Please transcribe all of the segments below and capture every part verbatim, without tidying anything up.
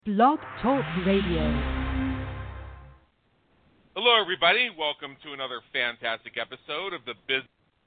Blog Talk Radio. Hello, everybody. Welcome to another fantastic episode of the Biz.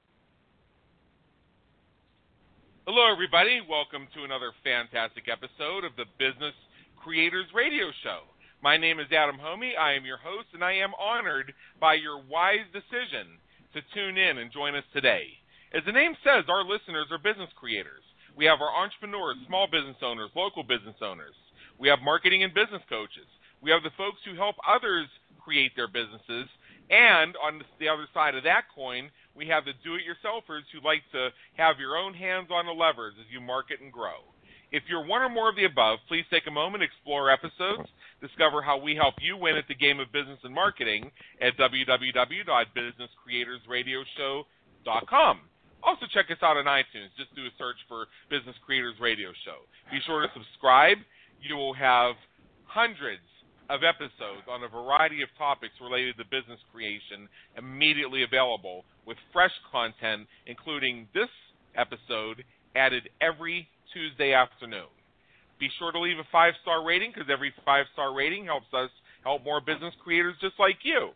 Hello, everybody. Welcome to another fantastic episode of the Business Creators Radio Show. My name is Adam Homey. I am your host, and I am honored by your wise decision to tune in and join us today. As the name says, our listeners are business creators. We have our entrepreneurs, small business owners, local business owners. We have marketing and business coaches. We have the folks who help others create their businesses. And on the other side of that coin, we have the do-it-yourselfers who like to have your own hands on the levers as you market and grow. If you're one or more of the above, please take a moment, explore episodes, discover how we help you win at the game of business and marketing at w w w dot business creators radio show dot com. Also check us out on iTunes. Just do a search for Business Creators Radio Show. Be sure to subscribe. You will have hundreds of episodes on a variety of topics related to business creation immediately available with fresh content, including this episode added every Tuesday afternoon. Be sure to leave a five-star rating because every five-star rating helps us help more business creators just like you.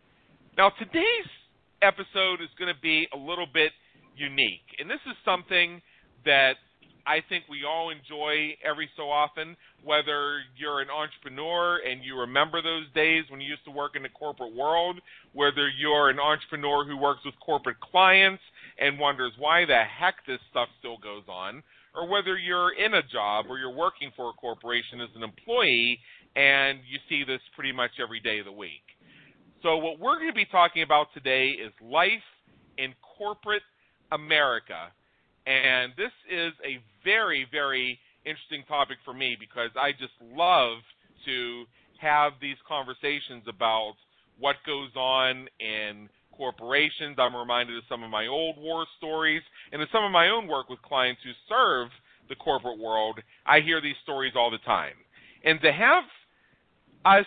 Now, today's episode is going to be a little bit unique, and this is something that I think we all enjoy every so often, whether you're an entrepreneur and you remember those days when you used to work in the corporate world, whether you're an entrepreneur who works with corporate clients and wonders why the heck this stuff still goes on, or whether you're in a job or you're working for a corporation as an employee and you see this pretty much every day of the week. So what we're going to be talking about today is life in corporate America. And this is a very, very interesting topic for me because I just love to have these conversations about what goes on in corporations. I'm reminded of some of my old war stories and of some of my own work with clients who serve the corporate world. I hear these stories all the time. And to have us,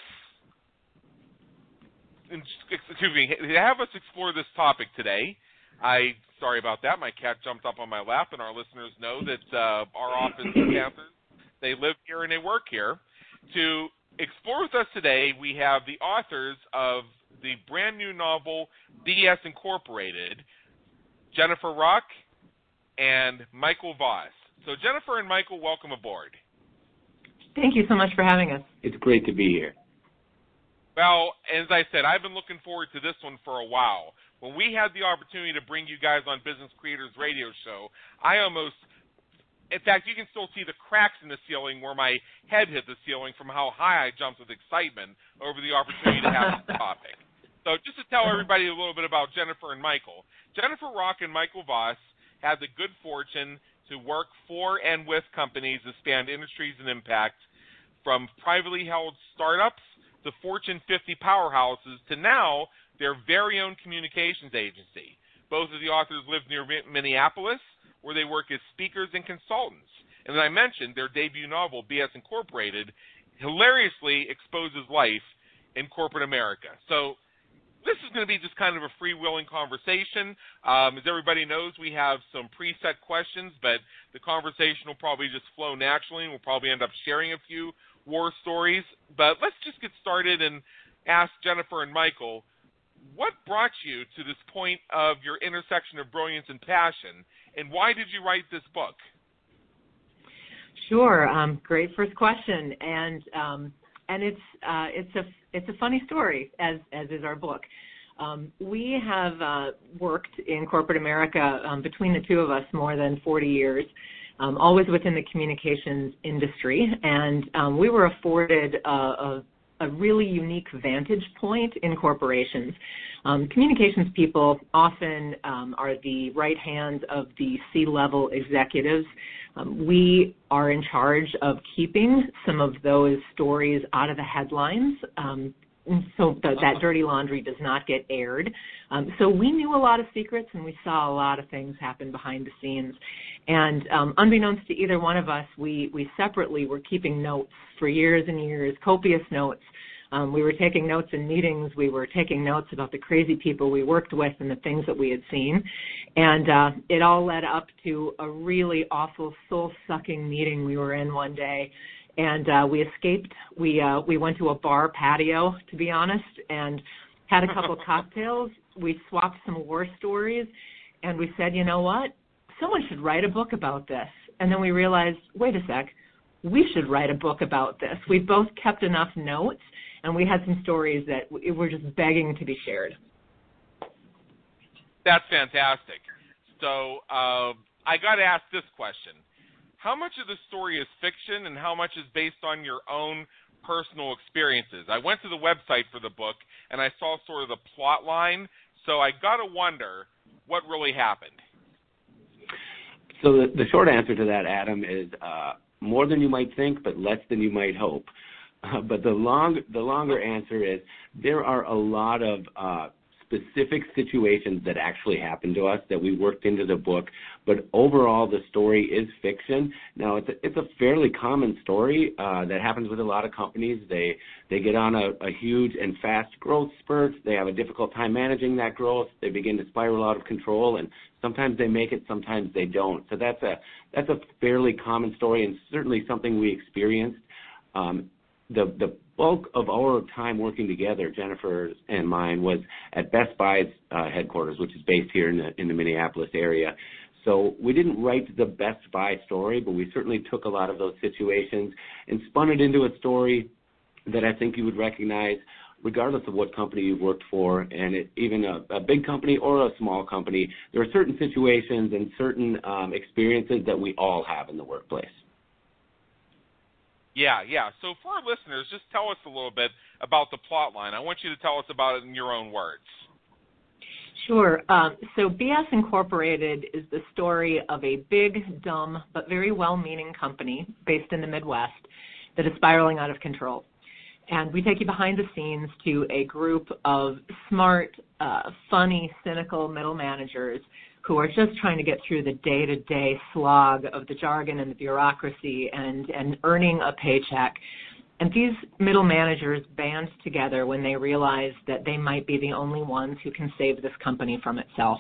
excuse me, to have us explore this topic today, I Sorry about that. My cat jumped up on my lap, and our listeners know that uh, our office Panthers, they live here and they work here. To explore with us today, we have the authors of the brand new novel, B S Incorporated, Jennifer Rock and Michael Voss. So Jennifer and Michael, welcome aboard. Thank you so much for having us. It's great to be here. Well, as I said, I've been looking forward to this one for a while. When we had the opportunity to bring you guys on Business Creators Radio Show, I almost, in fact, you can still see the cracks in the ceiling where my head hit the ceiling from how high I jumped with excitement over the opportunity to have this topic. So just to tell everybody a little bit about Jennifer and Michael, Jennifer Rock and Michael Voss had the good fortune to work for and with companies that spanned industries and impact, from privately held startups to Fortune fifty powerhouses to now their very own communications agency. Both of the authors live near Minneapolis, where they work as speakers and consultants. And as I mentioned, their debut novel, B S Incorporated, hilariously exposes life in corporate America. So this is going to be just kind of a freewheeling conversation. Um, as everybody knows, we have some preset questions, but the conversation will probably just flow naturally, and we'll probably end up sharing a few war stories. But let's just get started and ask Jennifer and Michael, what brought you to this point of your intersection of brilliance and passion, and why did you write this book? Sure, um, great first question, and um, and it's uh, it's a it's a funny story, as as is our book. Um, we have uh, worked in corporate America um, between the two of us more than forty years, um, always within the communications industry, and um, we were afforded a, a a really unique vantage point in corporations. Um, communications people often um, are the right hands of the C-level executives. Um, we are in charge of keeping some of those stories out of the headlines, um, so that, that dirty laundry does not get aired. Um, so we knew a lot of secrets, and we saw a lot of things happen behind the scenes. And um, unbeknownst to either one of us, we, we separately were keeping notes for years and years, copious notes. Um, we were taking notes in meetings. We were taking notes about the crazy people we worked with and the things that we had seen. And uh, it all led up to a really awful, soul-sucking meeting we were in one day. and uh, we escaped. We uh, we went to a bar patio, to be honest, and had a couple cocktails. We swapped some war stories, and we said, you know what? Someone should write a book about this. And then we realized, wait a sec, we should write a book about this. We both kept enough notes, and we had some stories that were just begging to be shared. That's fantastic. So uh, I got to ask this question. How much of the story is fiction and how much is based on your own personal experiences? I went to the website for the book, and I saw sort of the plot line, so I got to wonder what really happened. So the, the short answer to that, Adam, is uh, more than you might think, but less than you might hope. Uh, but the long, the longer answer is there are a lot of uh, specific situations that actually happened to us that we worked into the book, but overall the story is fiction. Now, it's a, it's a fairly common story uh, that happens with a lot of companies. They they get on a, a huge and fast growth spurt. They have a difficult time managing that growth. They begin to spiral out of control, and sometimes they make it, sometimes they don't. So that's a that's a fairly common story, and certainly something we experienced. Um, the the bulk of our time working together, Jennifer's and mine, was at Best Buy's uh, headquarters, which is based here in the in the Minneapolis area. So we didn't write the Best Buy story, but we certainly took a lot of those situations and spun it into a story that I think you would recognize regardless of what company you've worked for, and it, even a, a big company or a small company. There are certain situations and certain um, experiences that we all have in the workplace. Yeah, yeah. So for our listeners, just tell us a little bit about the plot line. I want you to tell us about it in your own words. Sure. Um, so B S Incorporated is the story of a big, dumb, but very well-meaning company based in the Midwest that is spiraling out of control. And we take you behind the scenes to a group of smart, uh, funny, cynical middle managers who are just trying to get through the day-to-day slog of the jargon and the bureaucracy and, and earning a paycheck. And these middle managers band together when they realize that they might be the only ones who can save this company from itself.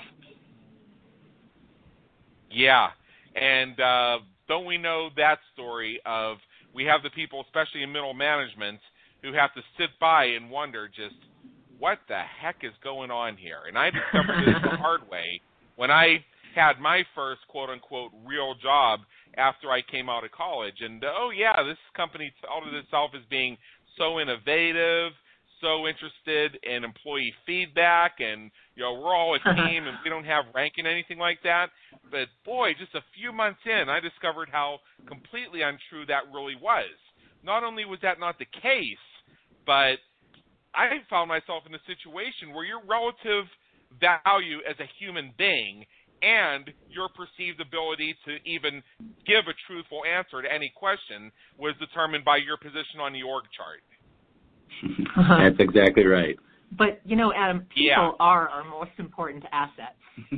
Yeah, and uh, don't we know that story of we have the people, especially in middle management, who have to sit by and wonder just what the heck is going on here? And I discovered this the hard way when I had my first quote-unquote real job after I came out of college. And, oh, yeah, this company touted itself as being so innovative, so interested in employee feedback, and, you know, we're all a team and we don't have ranking, anything like that. But, boy, just a few months in, I discovered how completely untrue that really was. Not only was that not the case, but I found myself in a situation where your relative value as a human being and your perceived ability to even give a truthful answer to any question was determined by your position on the org chart. Uh-huh. That's exactly right. But, you know, Adam, people yeah. are our most important assets.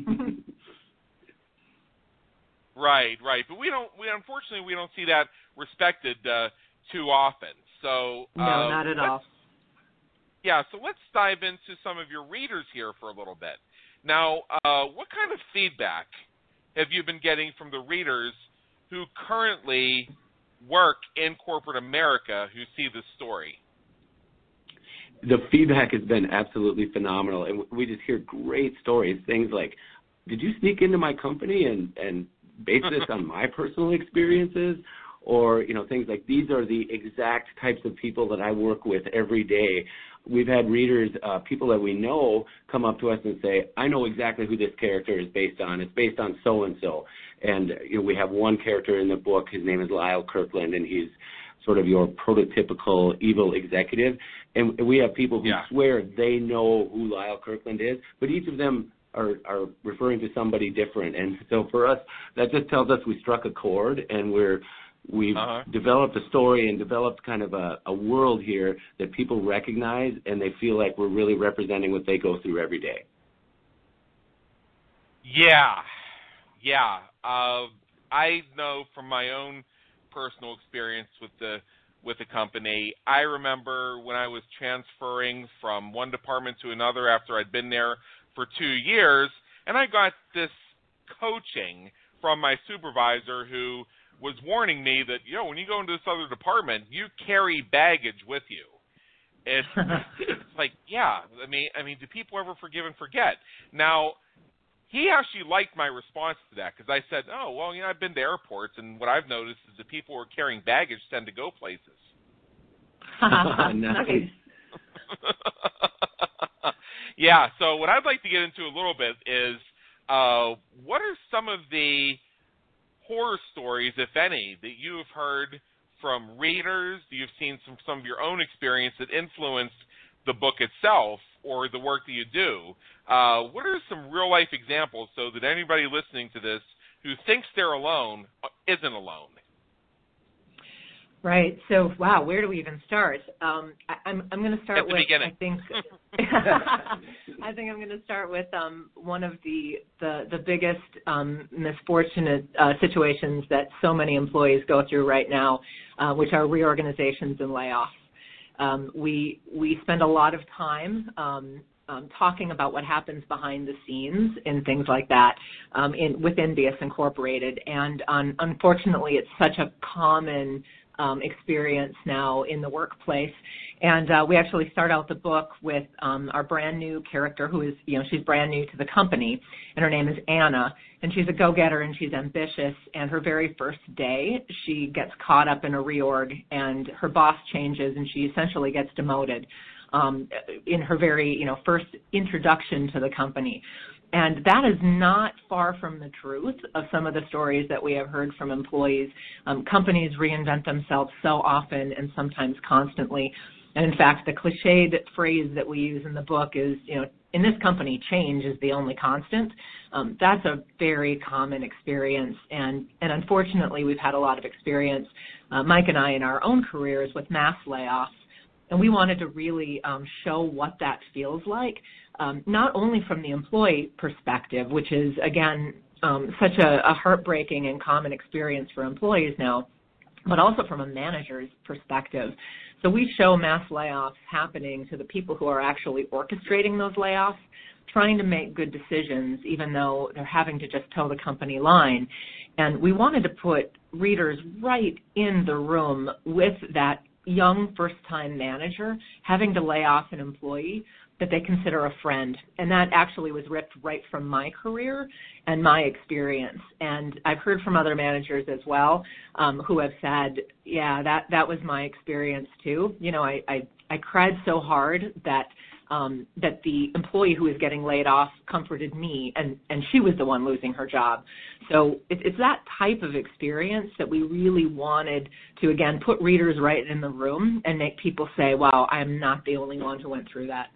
Right, right. But we don't, we unfortunately, we don't see that respected uh, too often. So No, uh, not at all. Yeah, so let's dive into some of your readers here for a little bit. Now, uh, what kind of feedback have you been getting from the readers who currently work in corporate America who see this story? The feedback has been absolutely phenomenal, and we just hear great stories, things like, did you sneak into my company and, and base this on my personal experiences? Or, you know, things like, these are the exact types of people that I work with every day. We've had readers, uh, people that we know, come up to us and say, I know exactly who this character is based on. It's based on so-and-so. And, you know, we have one character in the book. His name is Lyle Kirkland, and he's sort of your prototypical evil executive. And we have people who yeah. swear they know who Lyle Kirkland is, but each of them are, are referring to somebody different. And so for us, that just tells us we struck a chord, and we're We've uh-huh. developed a story and developed kind of a, a world here that people recognize, and they feel like we're really representing what they go through every day. Yeah, yeah. Uh, I know from my own personal experience with the with the company, I remember when I was transferring from one department to another after I'd been there for two years, and I got this coaching from my supervisor who was warning me that, you know, when you go into this other department, you carry baggage with you. It's, it's like, yeah, I mean, I mean, do people ever forgive and forget? Now, he actually liked my response to that because I said, oh, well, you know, I've been to airports, and what I've noticed is the people who are carrying baggage tend to go places. Nice. Yeah, so what I'd like to get into a little bit is uh, what are some of the horror stories, if any, that you've heard from readers, that you've seen from some of your own experience that influenced the book itself or the work that you do? Uh, what are some real-life examples so that anybody listening to this who thinks they're alone isn't alone? Right. So, wow, where do we even start? Um, I, I'm I'm going to start At the with. beginning. I think. I think I'm going to start with um, one of the the the biggest um, misfortunate uh, situations that so many employees go through right now, uh, which are reorganizations and layoffs. Um, we we spend a lot of time um, um, talking about what happens behind the scenes and things like that um, in within B S Incorporated, and um, unfortunately, it's such a common Um, experience now in the workplace. And uh, we actually start out the book with um, our brand new character who is, you know, she's brand new to the company, and her name is Anna, and she's a go-getter and she's ambitious, and her very first day she gets caught up in a reorg and her boss changes and she essentially gets demoted um, in her very, you know, first introduction to the company. And that is not far from the truth of some of the stories that we have heard from employees. Um, companies reinvent themselves so often and sometimes constantly. And in fact, the cliched phrase that we use in the book is, you know, in this company, change is the only constant. Um, that's a very common experience. And, and unfortunately, we've had a lot of experience, uh, Mike and I, in our own careers with mass layoffs. And we wanted to really um, show what that feels like. Um, not only from the employee perspective, which is, again, um, such a, a heartbreaking and common experience for employees now, but also from a manager's perspective. So we show mass layoffs happening to the people who are actually orchestrating those layoffs, trying to make good decisions, even though they're having to just toe the company line. And we wanted to put readers right in the room with that young first-time manager having to lay off an employee that they consider a friend. And that actually was ripped right from my career and my experience. And I've heard from other managers as well um, who have said, yeah, that, that was my experience too. You know, I, I, I cried so hard that um, that the employee who was getting laid off comforted me, and, and she was the one losing her job. So it, it's that type of experience that we really wanted to, again, put readers right in the room and make people say, wow, I'm not the only one who went through that.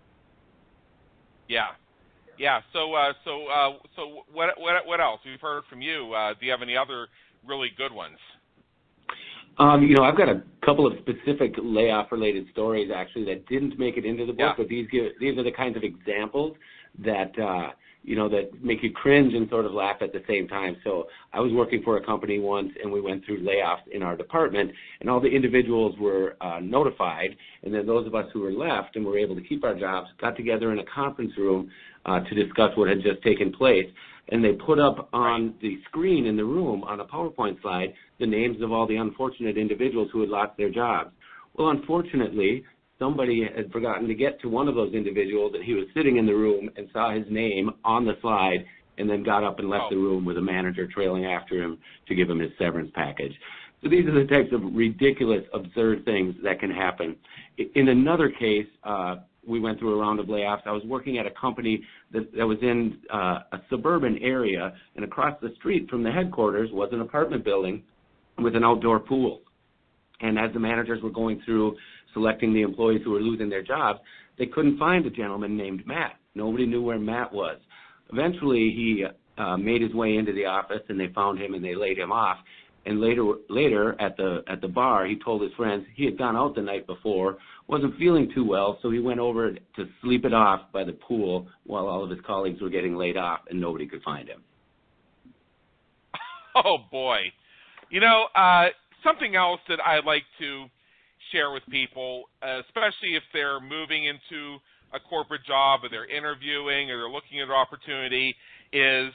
Yeah, yeah. So, uh, so, uh, so, what, what, what else? We've heard from you. Uh, do you have any other really good ones? Um, you know, I've got a couple of specific layoff-related stories actually that didn't make it into the book, Yeah. but these give, these are the kinds of examples that uh, you know that make you cringe and sort of laugh at the same time. So I was working for a company once, and we went through layoffs in our department, and all the individuals were uh, notified, and then those of us who were left and were able to keep our jobs got together in a conference room uh, to discuss what had just taken place. And they put up on the screen in the room on a PowerPoint slide the names of all the unfortunate individuals who had lost their jobs. Well, unfortunately, somebody had forgotten to get to one of those individuals, and he was sitting in the room and saw his name on the slide and then got up and left oh. the room with a manager trailing after him to give him his severance package. So these are the types of ridiculous, absurd things that can happen. In another case, uh, we went through a round of layoffs. I was working at a company that, that was in uh, a suburban area, and across the street from the headquarters was an apartment building with an outdoor pool. And as the managers were going through selecting the employees who were losing their jobs, they couldn't find a gentleman named Matt. Nobody knew where Matt was. Eventually, he uh, made his way into the office, and they found him, and they laid him off. And later, later at the at the bar, he told his friends he had gone out the night before, wasn't feeling too well, so he went over to sleep it off by the pool while all of his colleagues were getting laid off, and nobody could find him. Oh, boy. You know, uh, something else that I'd like to share with people, uh, especially if they're moving into a corporate job or they're interviewing or they're looking at an opportunity, is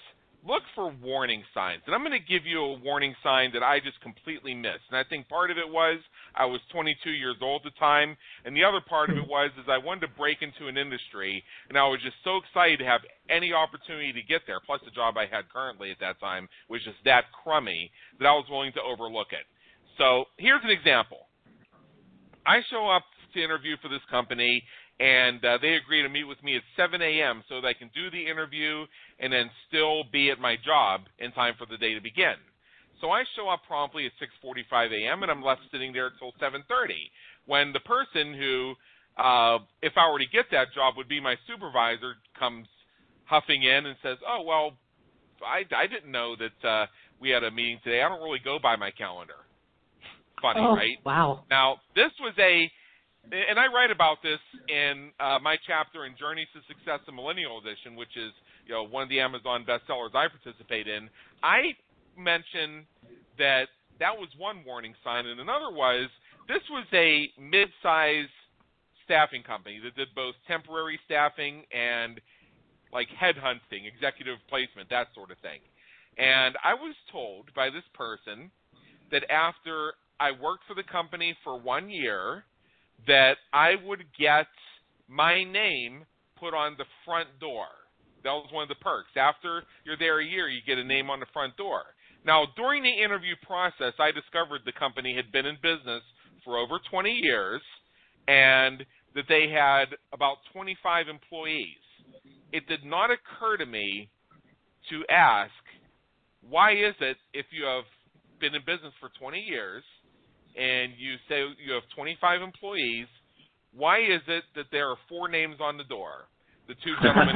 look for warning signs. And I'm going to give you a warning sign that I just completely missed. And I think part of it was I was twenty-two years old at the time, and the other part of it was is I wanted to break into an industry, and I was just so excited to have any opportunity to get there, plus the job I had currently at that time was just that crummy that I was willing to overlook it. So here's an example. I show up to interview for this company, and uh, they agree to meet with me at seven a.m. so that I can do the interview and then still be at my job in time for the day to begin. So I show up promptly at six forty-five a.m., and I'm left sitting there until seven thirty, when the person who, uh, if I were to get that job, would be my supervisor, comes huffing in and says, oh, well, I, I didn't know that uh, we had a meeting today. I don't really go by my calendar. Funny, oh, right? Wow. Now, this was a, and I write about this in uh, my chapter in Journeys to Success, the Millennial Edition, which is, you know, one of the Amazon bestsellers I participate in. I mentioned that that was one warning sign, and another was this was a mid-sized staffing company that did both temporary staffing and like headhunting, executive placement, that sort of thing. And I was told by this person that after I worked for the company for one year, that I would get my name put on the front door. That was one of the perks. After you're there a year, you get a name on the front door. Now, during the interview process, I discovered the company had been in business for over twenty years and that they had about twenty-five employees. It did not occur to me to ask, why is it if you have been in business for twenty years and you say you have twenty-five employees, why is it that there are four names on the door? The two gentlemen,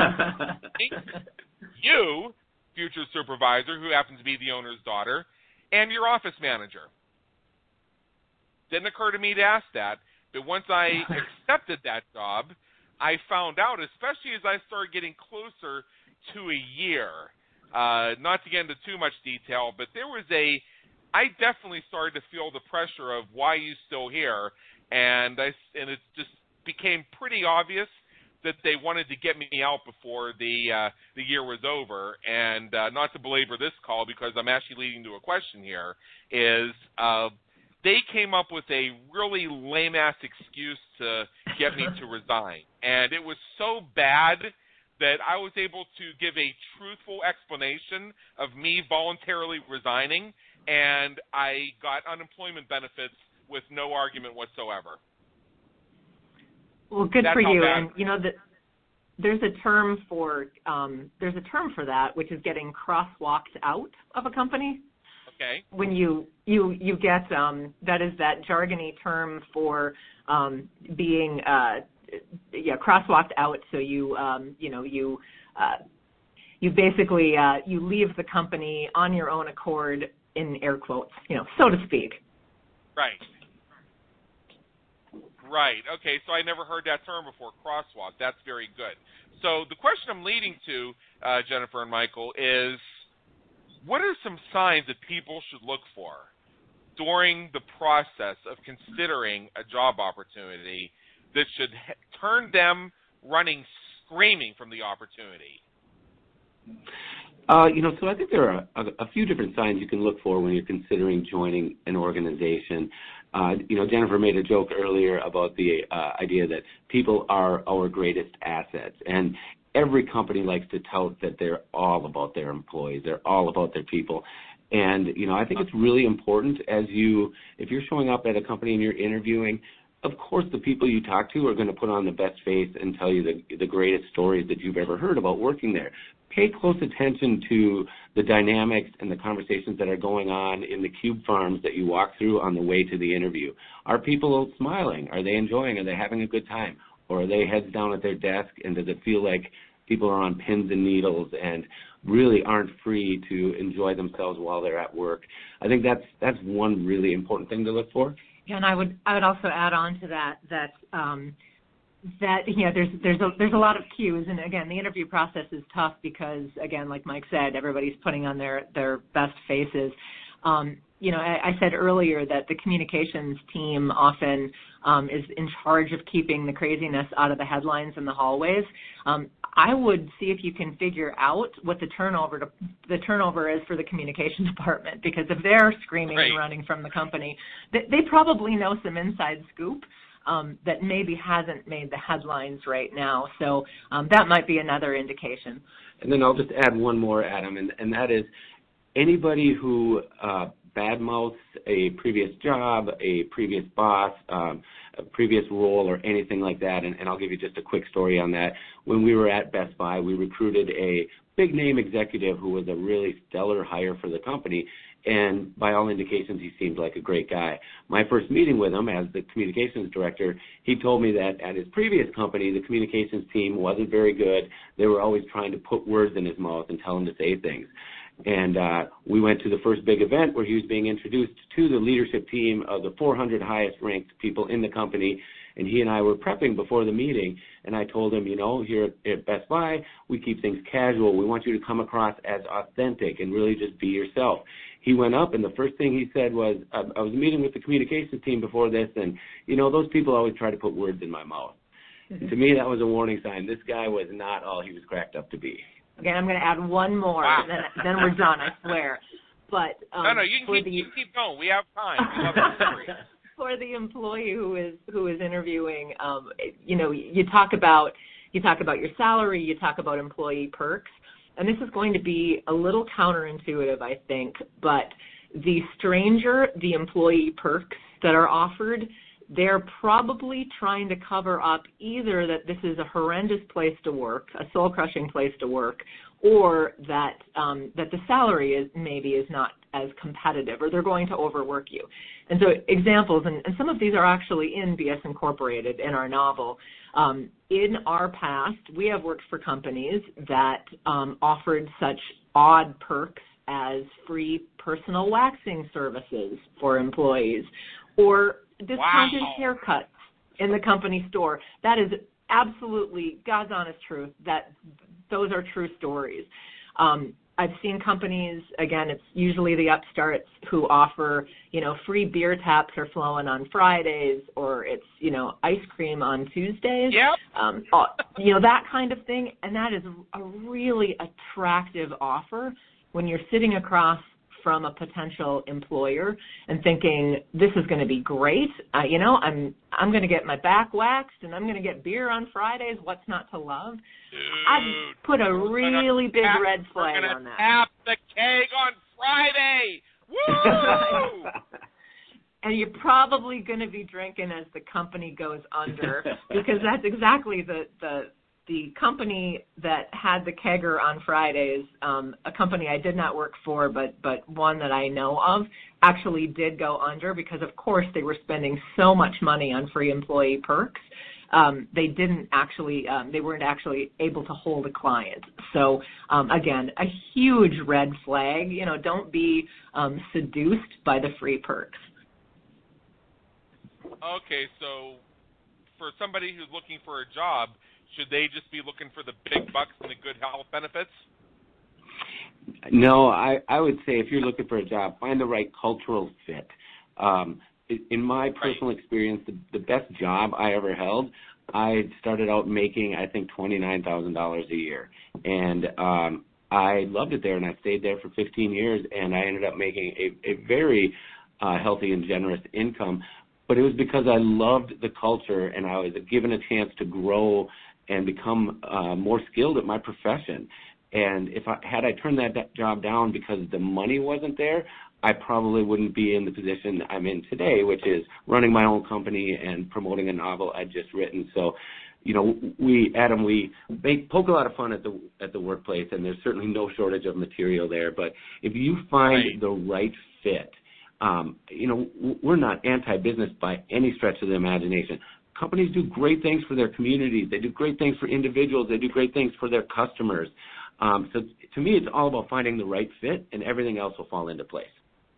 you, future supervisor, who happens to be the owner's daughter, and your office manager. Didn't occur to me to ask that, but once I accepted that job, I found out, especially as I started getting closer to a year, uh, not to get into too much detail, but there was a, I definitely started to feel the pressure of why are you still here, and I, and it just became pretty obvious that they wanted to get me out before the uh, the year was over. And uh, not to belabor this call, because I'm actually leading to a question here, is uh, they came up with a really lame-ass excuse to get me to resign. And it was so bad that I was able to give a truthful explanation of me voluntarily resigning, and I got unemployment benefits with no argument whatsoever. Well, good That's for you. bad. And you know that there's a term for um, there's a term for that, which is getting crosswalked out of a company. Okay. When you you you get um, that is that jargony term for um, being uh, yeah crosswalked out. So you um, you know you uh, you basically uh, you leave the company on your own accord, in air quotes, you know, so to speak. Right. Right. Okay, so I never heard that term before, crosswalk. That's very good. So the question I'm leading to, uh, Jennifer and Michael, is what are some signs that people should look for during the process of considering a job opportunity that should ha- turn them running screaming from the opportunity? Uh, you know, so I think there are a, a few different signs you can look for when you're considering joining an organization. Uh, you know, Jennifer made a joke earlier about the uh, idea that people are our greatest assets, and every company likes to tout that they're all about their employees, they're all about their people. And, you know, I think it's really important as you, if you're showing up at a company and you're interviewing, of course the people you talk to are going to put on the best face and tell you the, the greatest stories that you've ever heard about working there. Pay close attention to the dynamics and the conversations that are going on in the cube farms that you walk through on the way to the interview. Are people smiling? Are they enjoying? Are they having a good time? Or are they heads down at their desk, and does it feel like people are on pins and needles and really aren't free to enjoy themselves while they're at work? I think that's that's one really important thing to look for. Yeah, and I would I would also add on to that that um, that yeah, there's there's a there's a lot of cues, and again, the interview process is tough because, again, like Mike said, everybody's putting on their their best faces. Um, you know, I, I said earlier that the communications team often um, is in charge of keeping the craziness out of the headlines in the hallways. Um, I would see if you can figure out what the turnover to, the turnover is for the communication department, because if they're screaming right. and running from the company, they, they probably know some inside scoop um, that maybe hasn't made the headlines right now. So um, that might be another indication. And then I'll just add one more, Adam, and, and that is anybody who uh, badmouths a previous job, a previous boss, um, a previous role, or anything like that, and, and I'll give you just a quick story on that. When we were at Best Buy, we recruited a big-name executive who was a really stellar hire for the company, and by all indications, he seemed like a great guy. My first meeting with him as the communications director, he told me that at his previous company, the communications team wasn't very good. They were always trying to put words in his mouth and tell him to say things. And uh, we went to the first big event where he was being introduced to the leadership team of the four hundred highest-ranked people in the company, and he and I were prepping before the meeting, and I told him, you know, here at Best Buy, we keep things casual. We want you to come across as authentic and really just be yourself. He went up, and the first thing he said was, I, I was meeting with the communications team before this, and, you know, those people always try to put words in my mouth. Mm-hmm. To me, that was a warning sign. This guy was not all he was cracked up to be. Okay, I'm going to add one more, wow. and then, then we're done, I swear. But um, no, no, you can, keep, the, you can keep going. We have time. We love the story. For the employee who is who is interviewing, um, you know, you talk about you talk about your salary, you talk about employee perks, and this is going to be a little counterintuitive, I think, but the stranger the employee perks that are offered, they're probably trying to cover up either that this is a horrendous place to work, a soul-crushing place to work, or that um, that the salary is maybe is not as competitive, or they're going to overwork you. And so examples, and, and some of these are actually in B S Incorporated in our novel. Um, in our past, we have worked for companies that um, offered such odd perks as free personal waxing services for employees, or discounted wow. haircuts in the company store. That is absolutely God's honest truth. That those are true stories. Um, I've seen companies, again, it's usually the upstarts who offer, you know, free beer taps are flowing on Fridays, or it's, you know, ice cream on Tuesdays. Yep. Um, you know, that kind of thing. And that is a really attractive offer when you're sitting across from a potential employer and thinking, this is going to be great. Uh, you know, I'm I'm going to get my back waxed and I'm going to get beer on Fridays. What's not to love? Dude, I'd put a really big tap, red flag we're on that. Tap the keg on Friday. Woo! And you're probably going to be drinking as the company goes under, because that's exactly the the the company that had the kegger on Fridays, um, a company I did not work for, but but one that I know of, actually did go under because, of course, they were spending so much money on free employee perks. Um, they didn't actually, um, they weren't actually able to hold a client. So, um, again, a huge red flag. You know, don't be um, seduced by the free perks. Okay, so for somebody who's looking for a job, should they just be looking for the big bucks and the good health benefits? No, I, I would say if you're looking for a job, find the right cultural fit. Um, in my personal right. experience, the, the best job I ever held, I started out making, I think, twenty-nine thousand dollars a year. And um, I loved it there, and I stayed there for fifteen years, and I ended up making a, a very uh, healthy and generous income. But it was because I loved the culture, and I was given a chance to grow and become uh, more skilled at my profession. And if I had I turned that, that job down because the money wasn't there, I probably wouldn't be in the position I'm in today, which is running my own company and promoting a novel I'd just written. So, you know, we, Adam, we make, poke a lot of fun at the at the workplace, and there's certainly no shortage of material there. But if you find right. the right fit, um, you know, we're not anti-business by any stretch of the imagination. Companies do great things for their communities. They do great things for individuals. They do great things for their customers. Um, so to me, it's all about finding the right fit, and everything else will fall into place.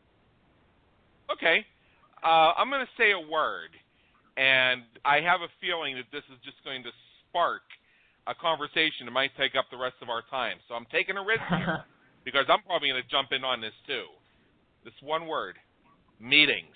Okay. Uh, I'm going to say a word, and I have a feeling that this is just going to spark a conversation that might take up the rest of our time. So I'm taking a risk here because I'm probably going to jump in on this too. This one word, meetings.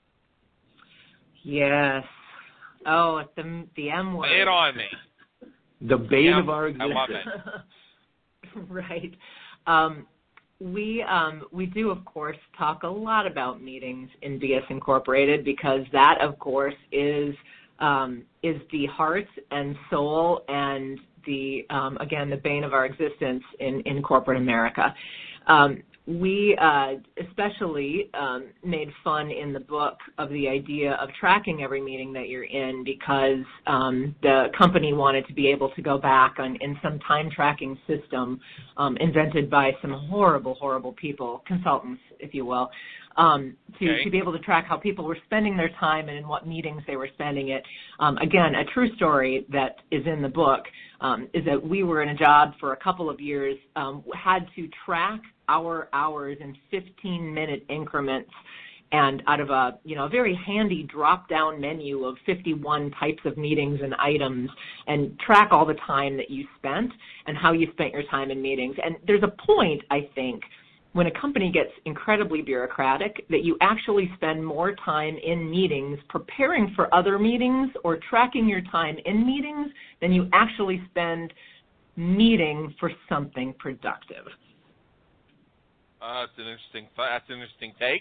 Yes. Oh, it's the, the M word. Lay it on me. The bane yeah, of our existence. I love it. Right. Um, we um, we do, of course, talk a lot about meetings in B S Incorporated because that, of course, is um, is the heart and soul and the um, again the bane of our existence in, in corporate America. Um, we uh, especially um, made fun in the book of the idea of tracking every meeting that you're in because um, the company wanted to be able to go back on, in some time tracking system um, invented by some horrible, horrible people, consultants, if you will, um, to, okay. to be able to track how people were spending their time and in what meetings they were spending it. Um, again, a true story that is in the book um, is that we were in a job for a couple of years, um, had to track our hours in fifteen-minute increments, and out of a you know a very handy drop-down menu of fifty-one types of meetings and items, and track all the time that you spent and how you spent your time in meetings. And there's a point, I think, when a company gets incredibly bureaucratic that you actually spend more time in meetings preparing for other meetings or tracking your time in meetings than you actually spend meeting for something productive. Uh, that's an interesting. That's an interesting take.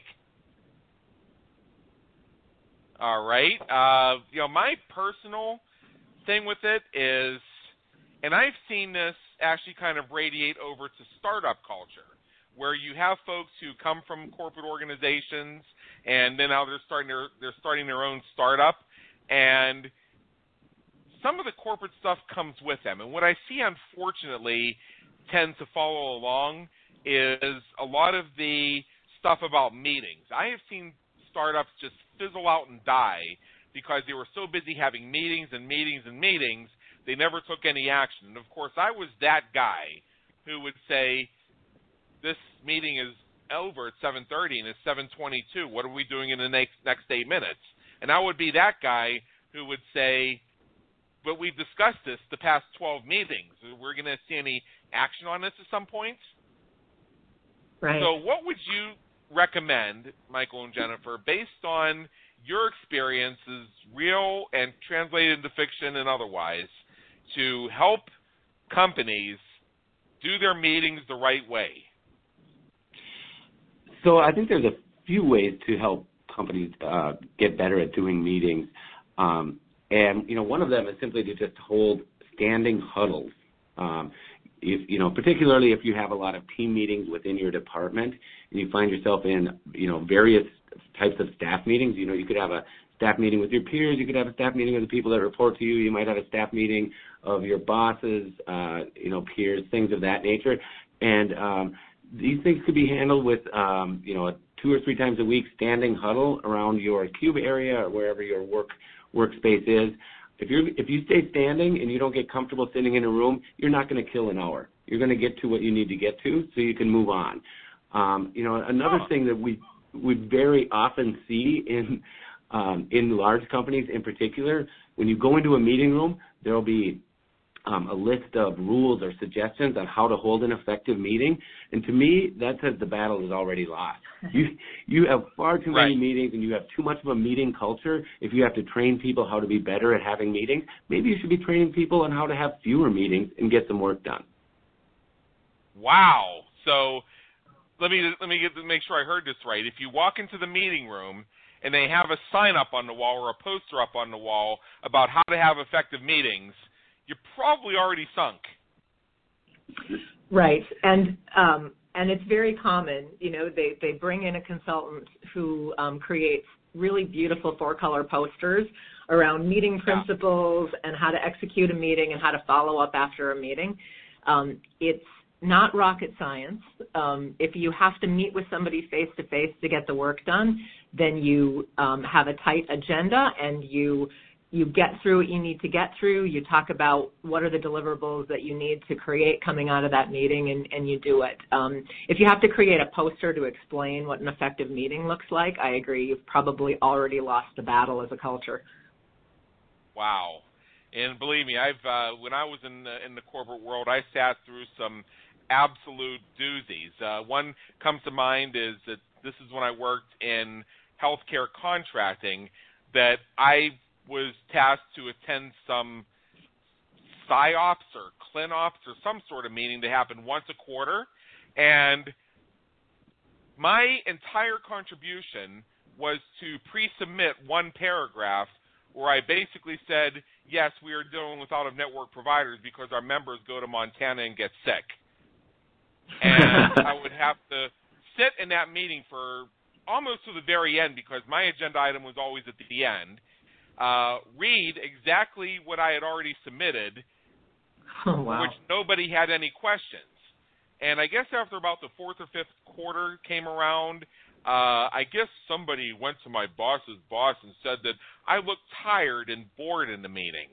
All right. Uh, you know, my personal thing with it is, and I've seen this actually kind of radiate over to startup culture, where you have folks who come from corporate organizations, and then now they're starting their they're starting their own startup, and some of the corporate stuff comes with them. And what I see, unfortunately, tends to follow along is a lot of the stuff about meetings. I have seen startups just fizzle out and die because they were so busy having meetings and meetings and meetings, they never took any action. And, of course, I was that guy who would say, this meeting is over at seven thirty and it's seven twenty-two. What are we doing in the next, next eight minutes? And I would be that guy who would say, but we've discussed this the past twelve meetings. We're going to see any action on this at some point? Right. So what would you recommend, Michael and Jennifer, based on your experiences, real and translated into fiction and otherwise, to help companies do their meetings the right way? So I think there's a few ways to help companies uh, get better at doing meetings. Um, and, you know, one of them is simply to just hold standing huddles. Um, If, you know, particularly if you have a lot of team meetings within your department and you find yourself in, you know, various types of staff meetings. You know, you could have a staff meeting with your peers. You could have a staff meeting with the people that report to you. You might have a staff meeting of your bosses, uh, you know, peers, things of that nature. And um, these things could be handled with, um, you know, a two or three times a week standing huddle around your cube area or wherever your work workspace is. If you if you stay standing and you don't get comfortable sitting in a room, you're not going to kill an hour. You're going to get to what you need to get to so you can move on. Um, you know, another thing that we we very often see in um, in large companies in particular, when you go into a meeting room, there will be um, a list of rules or suggestions on how to hold an effective meeting. And to me, that says the battle is already lost. You you have far too many right. meetings and you have too much of a meeting culture. If you have to train people how to be better at having meetings, maybe you should be training people on how to have fewer meetings and get some work done. Wow. So let me let me get make sure I heard this right. If you walk into the meeting room and they have a sign up on the wall or a poster up on the wall about how to have effective meetings, you're probably already sunk. Right. And um, and it's very common. You know, they, they bring in a consultant who um, creates really beautiful four-color posters around meeting principles yeah. and how to execute a meeting and how to follow up after a meeting. Um, it's not rocket science. Um, if you have to meet with somebody face-to-face to get the work done, then you um, have a tight agenda and you you get through what you need to get through. You talk about what are the deliverables that you need to create coming out of that meeting, and, and you do it. Um, if you have to create a poster to explain what an effective meeting looks like, I agree, you've probably already lost the battle as a culture. Wow. And believe me, I've uh, when I was in the, in the corporate world, I sat through some absolute doozies. Uh, one comes to mind is that this is when I worked in healthcare contracting, that I was tasked to attend some PsyOps or ClinOps or some sort of meeting that happened once a quarter, and my entire contribution was to pre-submit one paragraph where I basically said, yes, we are dealing with out-of-network providers because our members go to Montana and get sick. And I would have to sit in that meeting for almost to the very end because my agenda item was always at the end, uh, read exactly what I had already submitted, oh, wow. which nobody had any questions. And I guess after about the fourth or fifth quarter came around, uh, I guess somebody went to my boss's boss and said that I looked tired and bored in the meeting.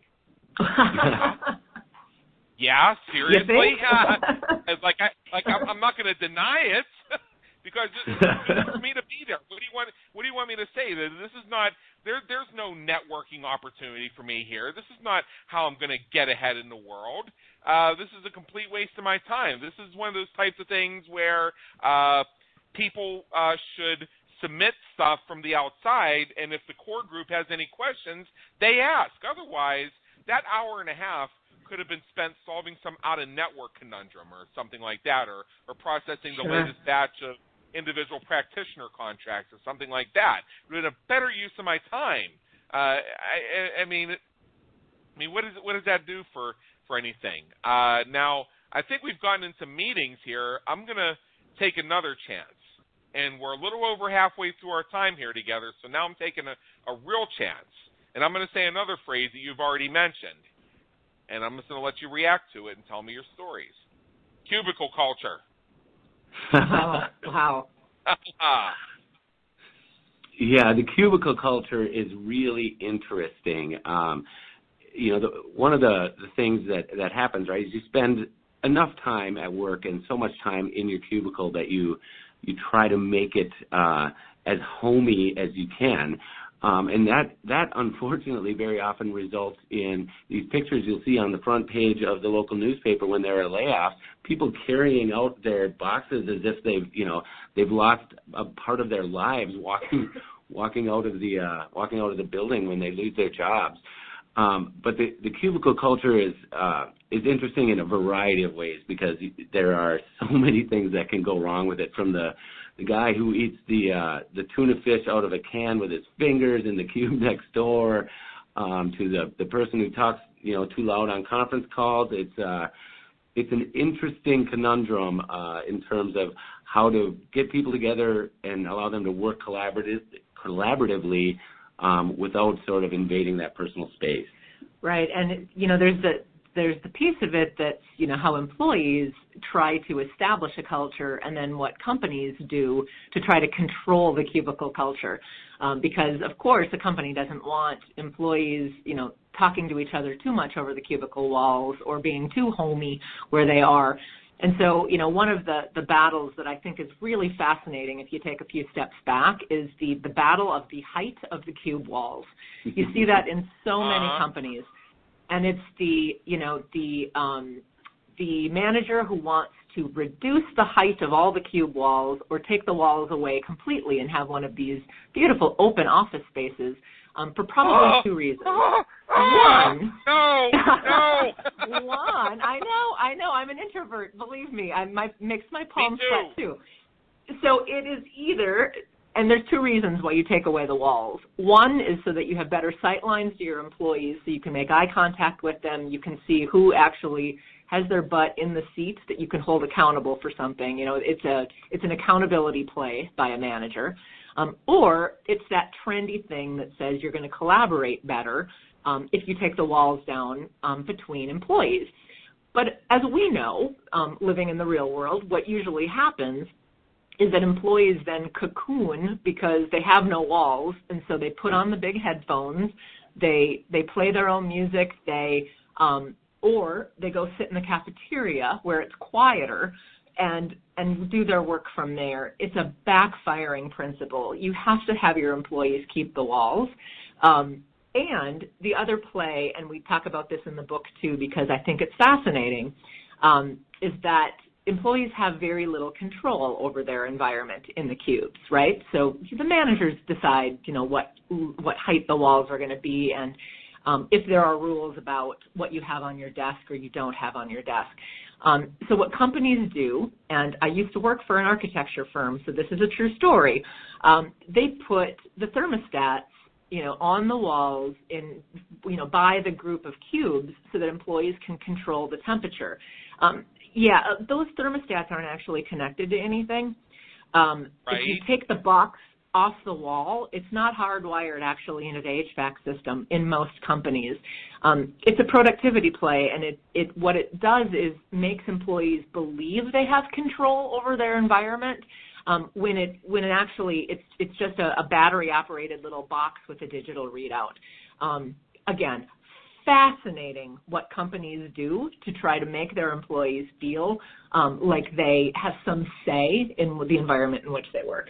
Yeah, seriously. Yeah. It's like I like I'm, I'm not going to deny it because it's good for me to be there. What do you want? What do you want me to say? This is not there. There's no networking opportunity for me here. This is not how I'm going to get ahead in the world. Uh, this is a complete waste of my time. This is one of those types of things where uh, people uh, should submit stuff from the outside, and if the core group has any questions, they ask. Otherwise, that hour and a half could have been spent solving some out-of-network conundrum or something like that, or, or processing the Sure. latest batch of individual practitioner contracts or something like that. It would have been a better use of my time. Uh, I, I mean, I mean, what, is, what does that do for, for anything? Uh, now, I think we've gotten into meetings here. I'm going to take another chance, and we're a little over halfway through our time here together, so now I'm taking a, a real chance, and I'm going to say another phrase that you've already mentioned. And I'm just going to let you react to it and tell me your stories. Cubicle culture. Oh, wow. Yeah, the cubicle culture is really interesting. Um, you know, the, one of the, the things that, that happens, right, is you spend enough time at work and so much time in your cubicle that you you try to make it uh, as homey as you can. Um, and that, that, unfortunately, very often results in these pictures you'll see on the front page of the local newspaper when there are layoffs, people carrying out their boxes as if they've, you know, they've lost a part of their lives walking walking out of the uh, walking out of the building when they lose their jobs. Um, but the, the cubicle culture is uh, is interesting in a variety of ways because there are so many things that can go wrong with it, from the the guy who eats the uh, the tuna fish out of a can with his fingers in the cube next door, um, to the the person who talks, you know, too loud on conference calls. It's uh, it's an interesting conundrum uh, in terms of how to get people together and allow them to work collaborative, collaboratively um, without sort of invading that personal space. Right, and you know, there's the there's the piece of it that's, you know, how employees try to establish a culture, and then what companies do to try to control the cubicle culture. Um, because, of course, a company doesn't want employees, you know, talking to each other too much over the cubicle walls or being too homey where they are. And so, you know, one of the, the battles that I think is really fascinating, if you take a few steps back, is the, the battle of the height of the cube walls. You see that in so many Uh-huh. companies. And it's the, you know, the um, the manager who wants to reduce the height of all the cube walls or take the walls away completely and have one of these beautiful open office spaces um, for probably Oh, two reasons. Oh, oh, One. No, no. One. I know, I know. I'm an introvert. Believe me. I my, makes my palms too. sweat too. So it is either, and there's two reasons why you take away the walls. One is so that you have better sight lines to your employees, so you can make eye contact with them. You can see who actually has their butt in the seat that you can hold accountable for something. You know, it's a it's an accountability play by a manager. Um, or it's that trendy thing that says you're going to collaborate better um, if you take the walls down um, between employees. But as we know, um, living in the real world, what usually happens is that employees then cocoon because they have no walls, and so they put on the big headphones, they they play their own music, they um, or they go sit in the cafeteria where it's quieter and and do their work from there. It's a backfiring principle. You have to have your employees keep the walls. Um, and the other play, and we talk about this in the book too because I think it's fascinating, um, is that employees have very little control over their environment in the cubes, right? So the managers decide, you know, what what height the walls are going to be, and um, if there are rules about what you have on your desk or you don't have on your desk. Um, so what companies do, and I used to work for an architecture firm, so this is a true story, um, they put the thermostats, you know, on the walls in, you know, by the group of cubes so that employees can control the temperature. Um, yeah, those thermostats aren't actually connected to anything. Um, right. If you take the box off the wall, it's not hardwired actually into the H V A C system in most companies. Um, it's a productivity play, and it, it what it does is makes employees believe they have control over their environment um, when it when it actually it's it's just a, a battery operated little box with a digital readout. Um, again, fascinating what companies do to try to make their employees feel um, like they have some say in the environment in which they work.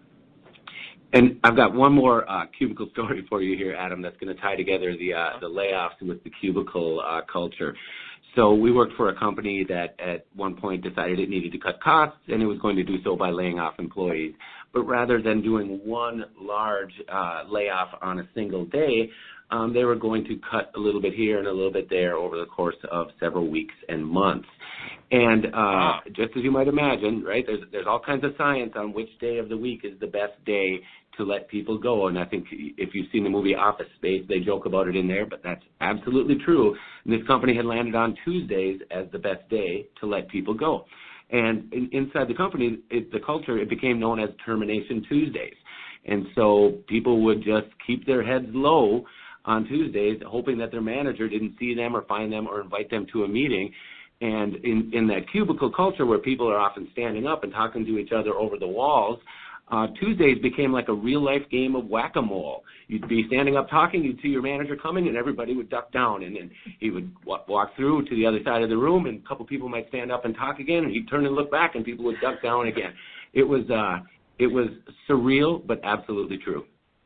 And I've got one more uh, cubicle story for you here, Adam, that's going to tie together the uh, the layoffs with the cubicle uh, culture. So we worked for a company that at one point decided it needed to cut costs, and it was going to do so by laying off employees. But rather than doing one large uh, layoff on a single day, um, they were going to cut a little bit here and a little bit there over the course of several weeks and months. And uh, just as you might imagine, right, there's, there's all kinds of science on which day of the week is the best day to let people go. And I think if you've seen the movie Office Space, they joke about it in there, but that's absolutely true. And this company had landed on Tuesdays as the best day to let people go. And in, inside the company, it, the culture, it became known as Termination Tuesdays. And so people would just keep their heads low on Tuesdays, hoping that their manager didn't see them or find them or invite them to a meeting. And in, in that cubicle culture where people are often standing up and talking to each other over the walls, uh, Tuesdays became like a real-life game of whack-a-mole. You'd be standing up talking, you'd see your manager coming, and everybody would duck down, and then he would w- walk through to the other side of the room, and a couple people might stand up and talk again, and he'd turn and look back, and people would duck down again. It was uh, it was surreal, but absolutely true.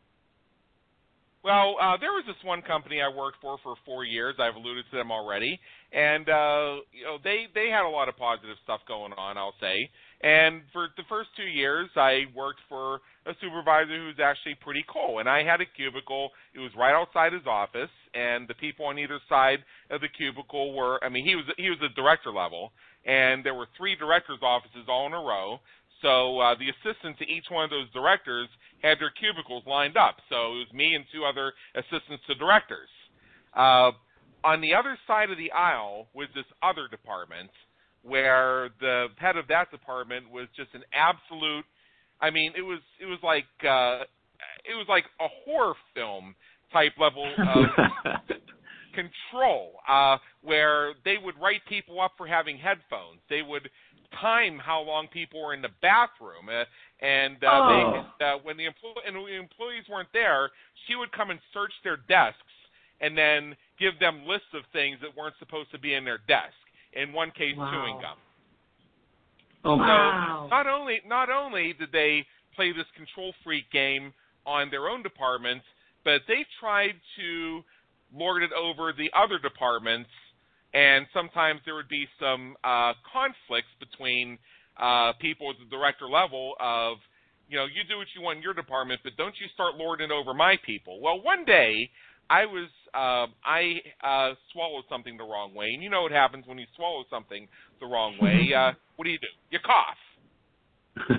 Well, uh, there was this one company I worked for for four years. I've alluded to them already, and uh, you know they they had a lot of positive stuff going on, I'll say. And for the first two years, I worked for a supervisor who was actually pretty cool. And I had a cubicle. It was right outside his office, and the people on either side of the cubicle were. I mean, he was he was a director level, and there were three directors' offices all in a row. So uh, the assistants to each one of those directors had their cubicles lined up. So it was me and two other assistants to directors. Uh, on the other side of the aisle was this other department where the head of that department was just an absolute, I mean, it was it was like uh, it was like a horror film type level of control, uh, where they would write people up for having headphones. They would time how long people were in the bathroom, uh, and uh, oh. they, uh, when the, empl- and the employees weren't there, she would come and search their desks and then give them lists of things that weren't supposed to be in their desk. In one case, wow. chewing gum. Oh, so wow. not only not only did they play this control freak game on their own departments, but they tried to lord it over the other departments. And sometimes there would be some uh, conflicts between uh, people at the director level of, you know, you do what you want in your department, but don't you start lording it over my people. Well, one day I was uh, I uh, swallowed something the wrong way, and you know what happens when you swallow something the wrong way. Uh, what do you do? You cough.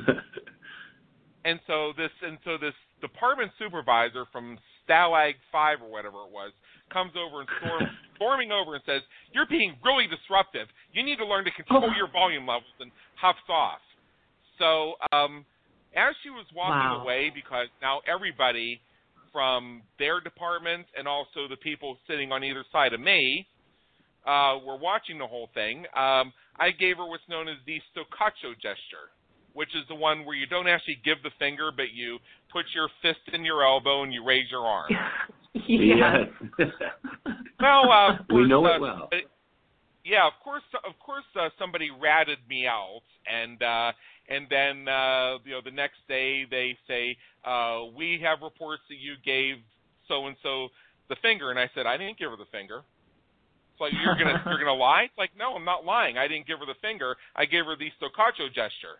and so this and so this department supervisor from Stalag five or whatever it was comes over and storms, storming over and says, "You're being really disruptive. You need to learn to control your volume levels," and huffs off. So um, as she was walking wow. away, because now everybody from their department and also the people sitting on either side of me uh, were watching the whole thing, um, I gave her what's known as the stoccaggio gesture, which is the one where you don't actually give the finger, but you put your fist in your elbow and you raise your arm. yes. well, uh, of course, we know uh, it well. Yeah, of course. Of course, uh, somebody ratted me out, and uh, and then uh, you know the next day they say uh, we have reports that you gave so and so the finger, and I said I didn't give her the finger. It's like you're gonna you're gonna lie? It's like no, I'm not lying. I didn't give her the finger. I gave her the stoccaggio gesture.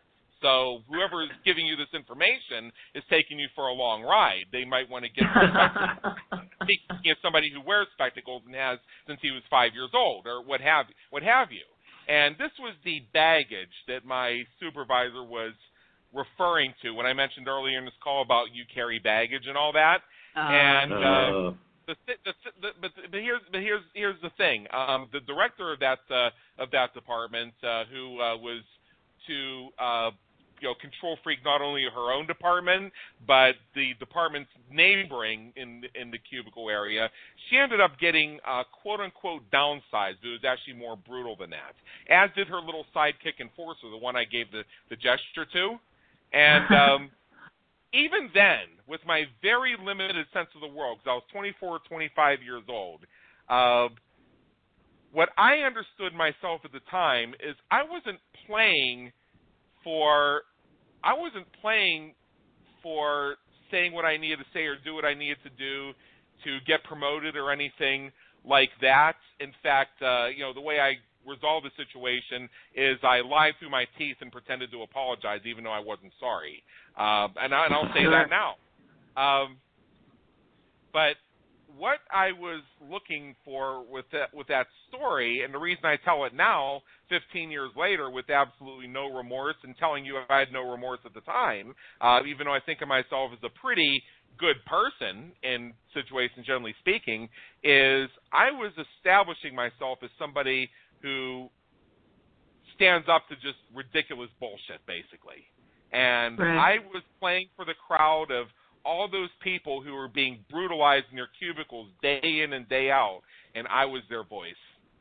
So whoever is giving you this information is taking you for a long ride. They might want to get speaking of somebody who wears spectacles and has since he was five years old, or what have what have you. And this was the baggage that my supervisor was referring to when I mentioned earlier in this call about you carry baggage and all that. Uh, and uh, the, the, the, but, but here's but here's here's the thing. Um, the director of that uh, of that department, uh, who uh, was to uh, you know control freak not only her own department but the departments neighboring in in the cubicle area, she ended up getting uh, quote unquote downsized. It was actually more brutal than that. As did her little sidekick enforcer, the one I gave the the gesture to, and. Um, Even then, with my very limited sense of the world, because I was twenty-four or twenty-five years old, uh, what I understood myself at the time is I wasn't playing for, I wasn't playing for saying what I needed to say or do what I needed to do to get promoted or anything like that. In fact, uh, you know, the way I resolved the situation is I lied through my teeth and pretended to apologize, even though I wasn't sorry. Um, and, I, and I'll say that now. Um, but what I was looking for with that, with that story, and the reason I tell it now, fifteen years later, with absolutely no remorse, and telling you I had no remorse at the time, uh, even though I think of myself as a pretty good person in situations, generally speaking, is I was establishing myself as somebody who stands up to just ridiculous bullshit, basically. And right. I was playing for the crowd of all those people who were being brutalized in their cubicles day in and day out, and I was their voice.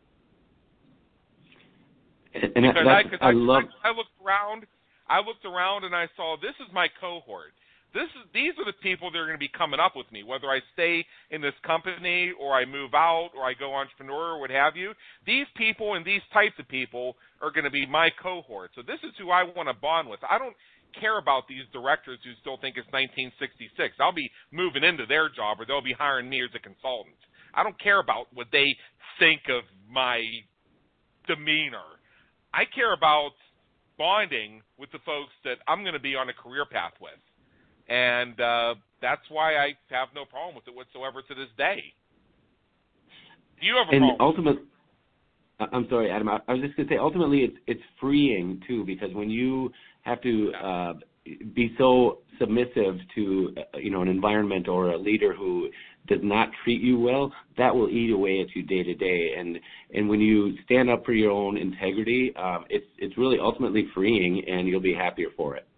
And because I, cause I, I, love... I, I looked around, I looked around and I saw this is my cohort. This is these are the people that are going to be coming up with me, whether I stay in this company or I move out or I go entrepreneur or what have you. These people and these types of people are going to be my cohort. So this is who I want to bond with. I don't care about these directors who still think it's nineteen sixty-six. I'll be moving into their job or they'll be hiring me as a consultant. I don't care about what they think of my demeanor. I care about bonding with the folks that I'm going to be on a career path with. And uh, that's why I have no problem with it whatsoever to this day. Do you have a and problem? Ultimate, I'm sorry, Adam. I, I was just going to say, ultimately, it's it's freeing too, because when you have to uh, be so submissive to uh, you know an environment or a leader who does not treat you well, that will eat away at you day to day. And and when you stand up for your own integrity, um, it's it's really ultimately freeing, and you'll be happier for it.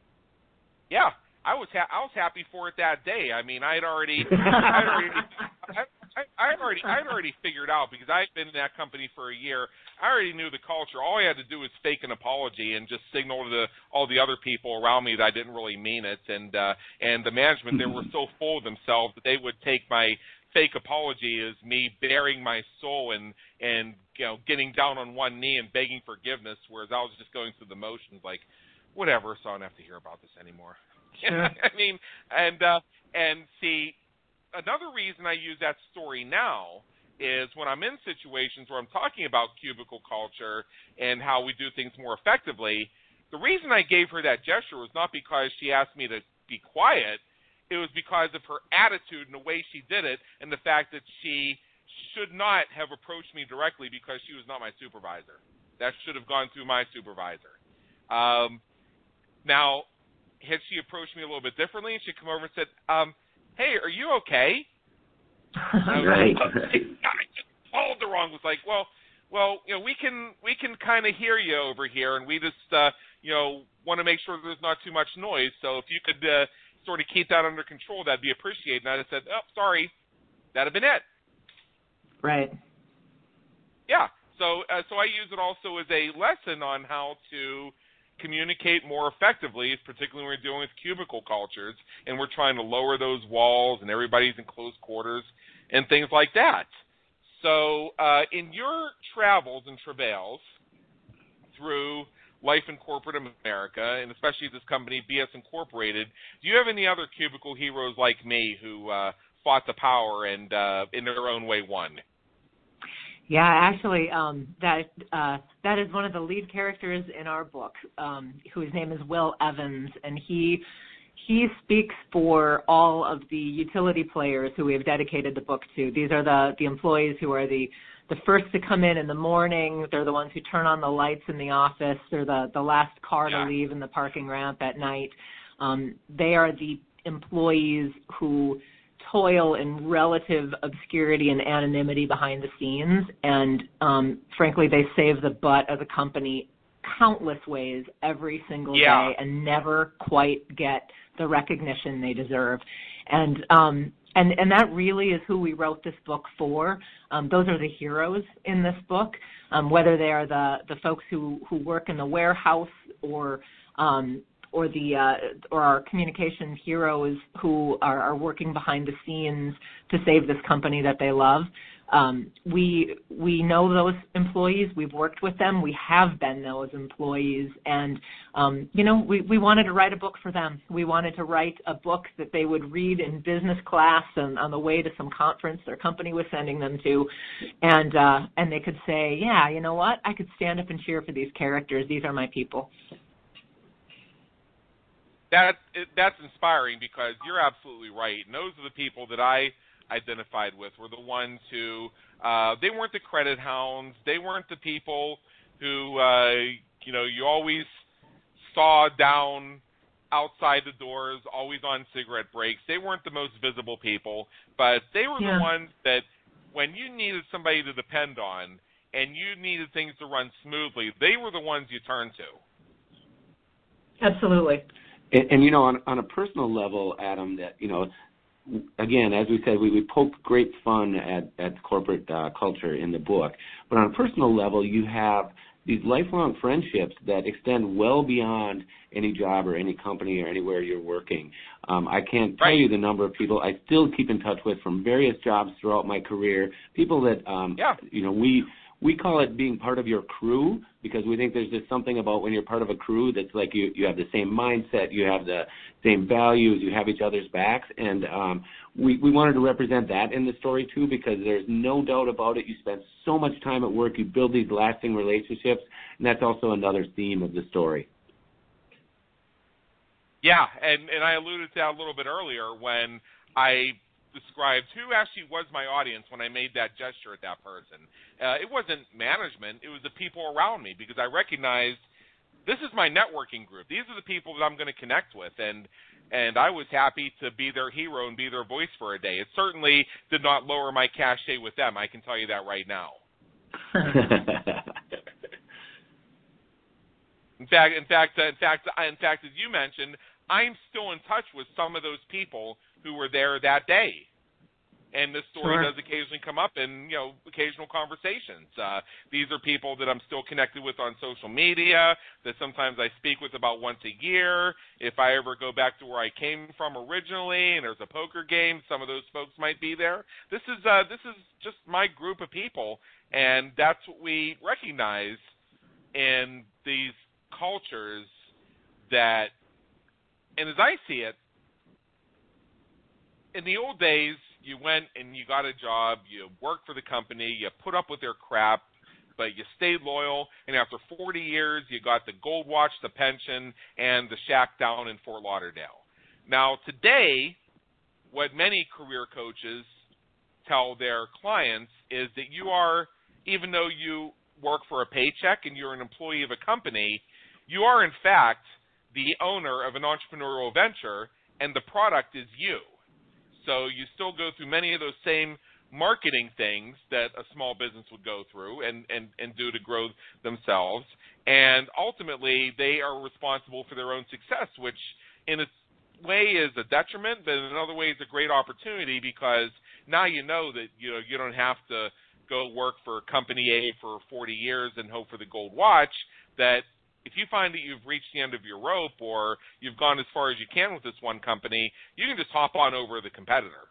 Yeah. I was ha- I was happy for it that day. I mean, I'd already, I'd already, I, I, I'd already, I'd already figured out because I'd been in that company for a year. I already knew the culture. All I had to do was fake an apology and just signal to the, all the other people around me that I didn't really mean it. And uh, and the management, they were so full of themselves that they would take my fake apology as me bearing my soul and and you know getting down on one knee and begging forgiveness, whereas I was just going through the motions, like whatever. So I don't have to hear about this anymore. Sure. I mean, and uh, and see, another reason I use that story now is when I'm in situations where I'm talking about cubicle culture and how we do things more effectively. The reason I gave her that gesture was not because she asked me to be quiet. It was because of her attitude and the way she did it, and the fact that she should not have approached me directly because she was not my supervisor. That should have gone through my supervisor. Um, now. Had she approached me a little bit differently, she'd come over and said, um, hey, are you okay? Right. I just followed the wrong. Was like, well, well, you know, we can we can kind of hear you over here, and we just, uh, you know, want to make sure there's not too much noise. So if you could uh, sort of keep that under control, that'd be appreciated. And I just said, oh, sorry, that'd have been it. Right. Yeah. So, uh, so I use it also as a lesson on how to communicate more effectively, particularly when we're dealing with cubicle cultures and we're trying to lower those walls and everybody's in close quarters and things like that. So uh, in your travels and travails through life in corporate America, and especially this company, B S Incorporated, do you have any other cubicle heroes like me who uh, fought the power and uh, in their own way won? Yeah, actually, um, that uh, that is one of the lead characters in our book, um, whose name is Will Evans, and he he speaks for all of the utility players who we have dedicated the book to. These are the, the employees who are the, the first to come in in the morning. They're the ones who turn on the lights in the office. They're the, the last car yeah. to leave in the parking ramp at night. Um, they are the employees who toil in relative obscurity and anonymity behind the scenes, and um, frankly, they save the butt of the company countless ways every single yeah. day and never quite get the recognition they deserve. And um, and and that really is who we wrote this book for. Um, those are the heroes in this book, um, whether they are the, the folks who, who work in the warehouse or um, or the uh, or our communications heroes who are, are working behind the scenes to save this company that they love. Um, we we know those employees. We've worked with them. We have been those employees, and um, you know, we, we wanted to write a book for them. We wanted to write a book that they would read in business class and on the way to some conference their company was sending them to, and uh, and they could say, yeah, you know what? I could stand up and cheer for these characters. These are my people. That that's inspiring because you're absolutely right. And those are the people that I identified with were the ones who uh, they weren't the credit hounds. They weren't the people who uh, you know you always saw down outside the doors, always on cigarette breaks. They weren't the most visible people, but they were yeah. the ones that when you needed somebody to depend on and you needed things to run smoothly, they were the ones you turned to. Absolutely. And, and you know, on on a personal level, Adam, that you know. Again, as we said, we, we poke great fun at, at corporate uh, culture in the book. But on a personal level, you have these lifelong friendships that extend well beyond any job or any company or anywhere you're working. Um, I can't tell right. you the number of people I still keep in touch with from various jobs throughout my career, people that, um, yeah. you know, we we call it being part of your crew because we think there's just something about when you're part of a crew that's like you, you have the same mindset, you have the same values, you have each other's backs, and um, we, we wanted to represent that in the story too because there's no doubt about it. You spend so much time at work, you build these lasting relationships, and that's also another theme of the story. Yeah, and, and I alluded to that a little bit earlier when I described who actually was my audience when I made that gesture at that person. Uh, it wasn't management. It was the people around me because I recognized this is my networking group. These are the people that I'm going to connect with, and and I was happy to be their hero and be their voice for a day. It certainly did not lower my cachet with them. I can tell you that right now. in fact, in fact, in fact, in fact, as you mentioned, I'm still in touch with some of those people who were there that day. And this story Sure. does occasionally come up in, you know, occasional conversations. Uh, these are people that I'm still connected with on social media, that sometimes I speak with about once a year. If I ever go back to where I came from originally and there's a poker game, some of those folks might be there. This is uh, this is just my group of people, and that's what we recognize in these cultures that, and as I see it, in the old days, you went and you got a job, you worked for the company, you put up with their crap, but you stayed loyal, and after forty years, you got the gold watch, the pension, and the shack down in Fort Lauderdale. Now, today, what many career coaches tell their clients is that you are, even though you work for a paycheck and you're an employee of a company, you are, in fact, the owner of an entrepreneurial venture, and the product is you. So you still go through many of those same marketing things that a small business would go through and, and, and do to grow themselves. And ultimately, they are responsible for their own success, which in a way is a detriment, but in another way is a great opportunity because now you know that you know you don't have to go work for company A for forty years and hope for the gold watch, that if you find that you've reached the end of your rope or you've gone as far as you can with this one company, you can just hop on over the competitor.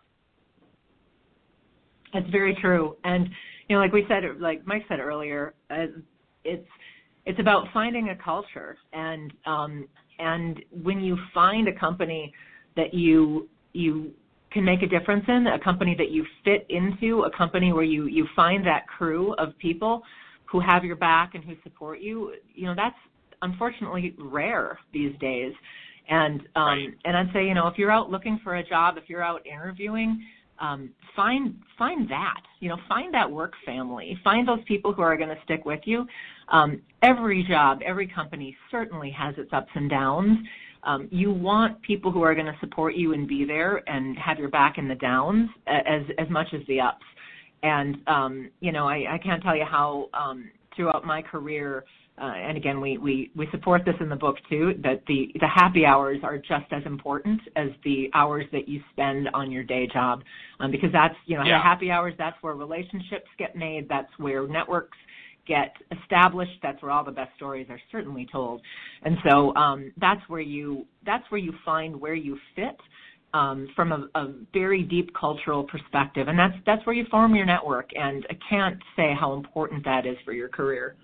That's very true. And, you know, like we said, like Mike said earlier, uh, it's it's about finding a culture. And um, and when you find a company that you you can make a difference in, a company that you fit into, a company where you, you find that crew of people who have your back and who support you, you know, that's unfortunately rare these days. And um, right. and I'd say, you know, if you're out looking for a job, if you're out interviewing, um, find find that, you know, find that work family. Find those people who are going to stick with you. Um, every job, every company certainly has its ups and downs. Um, you want people who are going to support you and be there and have your back in the downs as as much as the ups. And, um, you know, I, I can't tell you how um, throughout my career, uh, and again, we, we, we support this in the book too, that the, the happy hours are just as important as the hours that you spend on your day job. Um, because that's, you know, yeah. the happy hours, that's where relationships get made, that's where networks get established, that's where all the best stories are certainly told. And so um, that's where you that's where you find where you fit. Um, from a, a very deep cultural perspective, and that's that's where you form your network, and I can't say how important that is for your career.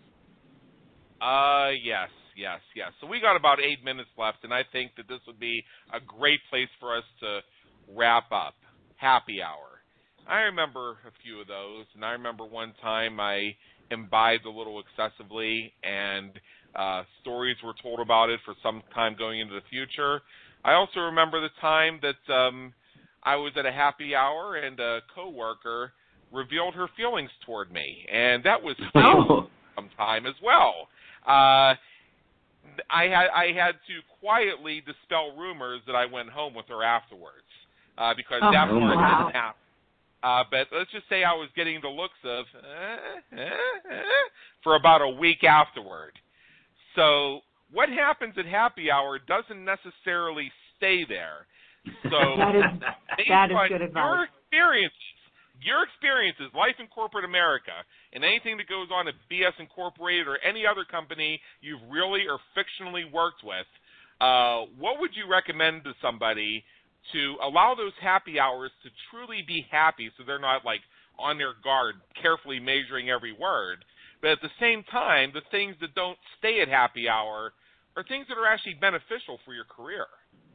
Uh, yes, yes, yes. So we got about eight minutes left, and I think that this would be a great place for us to wrap up. Happy hour. I remember a few of those, and I remember one time I imbibed a little excessively, and uh, stories were told about it for some time going into the future. I also remember the time that um, I was at a happy hour and a coworker revealed her feelings toward me, and that was Oh. some time as well. Uh, I had I had to quietly dispel rumors that I went home with her afterwards uh, because Oh, that part wow. didn't happen. Uh, but let's just say I was getting the looks of eh, eh, eh, for about a week afterward. So what happens at happy hour doesn't necessarily stay there. So that is that is good your advice. experiences, your experiences, life in corporate America, and anything that goes on at B S Incorporated or any other company you've really or fictionally worked with, uh, what would you recommend to somebody to allow those happy hours to truly be happy, so they're not like on their guard, carefully measuring every word, but at the same time, the things that don't stay at happy hour are things that are actually beneficial for your career?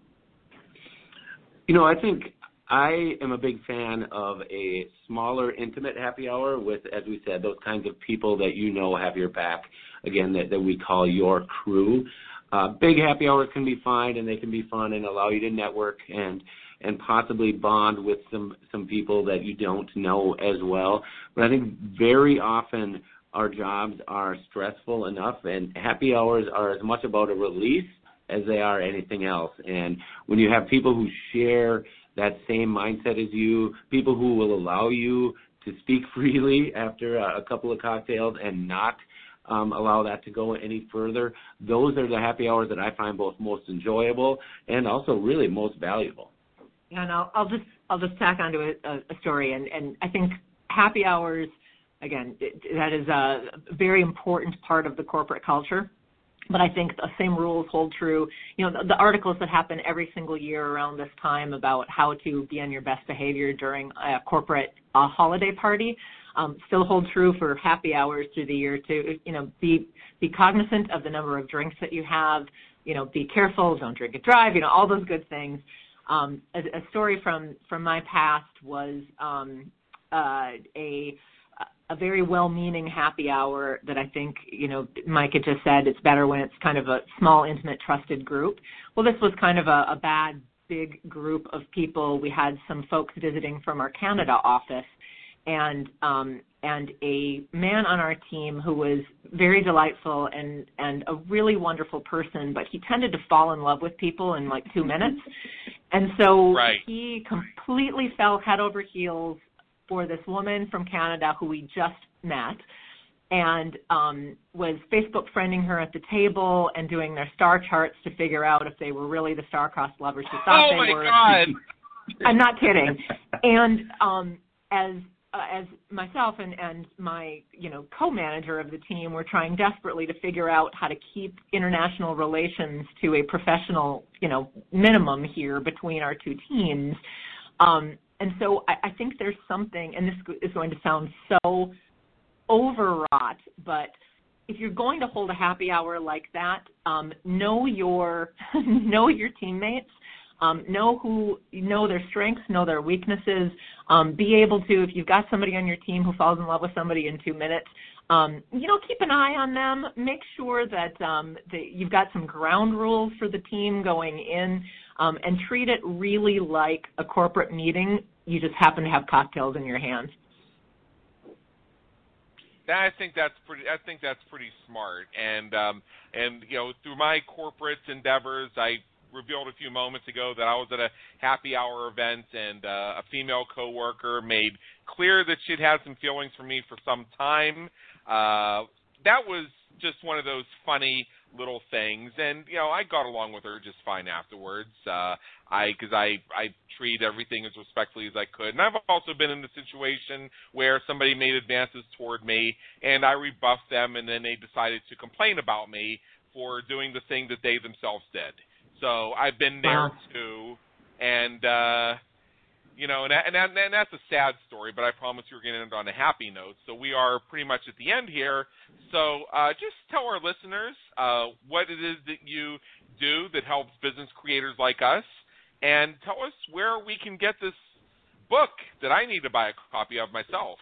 You know, I think I am a big fan of a smaller, intimate happy hour with, as we said, those kinds of people that you know have your back, again, that, that we call your crew. Uh, big happy hours can be fine, and they can be fun and allow you to network and and possibly bond with some, some people that you don't know as well. But I think very often our jobs are stressful enough, and happy hours are as much about a release as they are anything else. And when you have people who share that same mindset as you, people who will allow you to speak freely after a, a couple of cocktails and not um, allow that to go any further, those are the happy hours that I find both most enjoyable and also really most valuable. Yeah, and I'll, I'll just I'll just tack onto a, a story, and, and I think happy hours, again, it, that is a very important part of the corporate culture. But I think the same rules hold true. You know, the, the articles that happen every single year around this time about how to be on your best behavior during a corporate uh, holiday party um, still hold true for happy hours through the year too. You know, be be cognizant of the number of drinks that you have. You know, be careful, don't drink and drive. You know, all those good things. Um, a, a story from from my past was um, uh, a a very well-meaning happy hour that I think, you know, Mike had just said it's better when it's kind of a small, intimate, trusted group. Well, this was kind of a, a bad, big group of people. We had some folks visiting from our Canada office, and um, and a man on our team who was very delightful and, and a really wonderful person, but he tended to fall in love with people in like two minutes. And so right. he completely fell head over heels for this woman from Canada who we just met, and um, was Facebook friending her at the table and doing their star charts to figure out if they were really the star-crossed lovers she thought oh they my were. God. I'm not kidding. And um, as uh, as myself and, and my you know co-manager of the team were trying desperately to figure out how to keep international relations to a professional you know minimum here between our two teams. Um, And so I, I think there's something, and this is going to sound so overwrought, but if you're going to hold a happy hour like that, um, know your know your teammates, Um, know who, know their strengths, know their weaknesses. Um, be able to, if you've got somebody on your team who falls in love with somebody in two minutes, um, you know, keep an eye on them. Make sure that, um, that you've got some ground rules for the team going in, um, and treat it really like a corporate meeting. You just happen to have cocktails in your hands. I think that's pretty. I think that's pretty smart. And um, and you know, through my corporate endeavors, I revealed a few moments ago that I was at a happy hour event, and uh, a female coworker made clear that she'd had some feelings for me for some time. Uh, that was just one of those funny little things, and you know, I got along with her just fine afterwards. Uh, I because I I treat everything as respectfully as I could, and I've also been in the situation where somebody made advances toward me, and I rebuffed them, and then they decided to complain about me for doing the thing that they themselves did. So I've been there Wow. too, and uh, you know, and, and, that, and that's a sad story, but I promise you we're going to end on a happy note. So we are pretty much at the end here. So uh, just tell our listeners uh, what it is that you do that helps business creators like us, and tell us where we can get this book that I need to buy a copy of myself.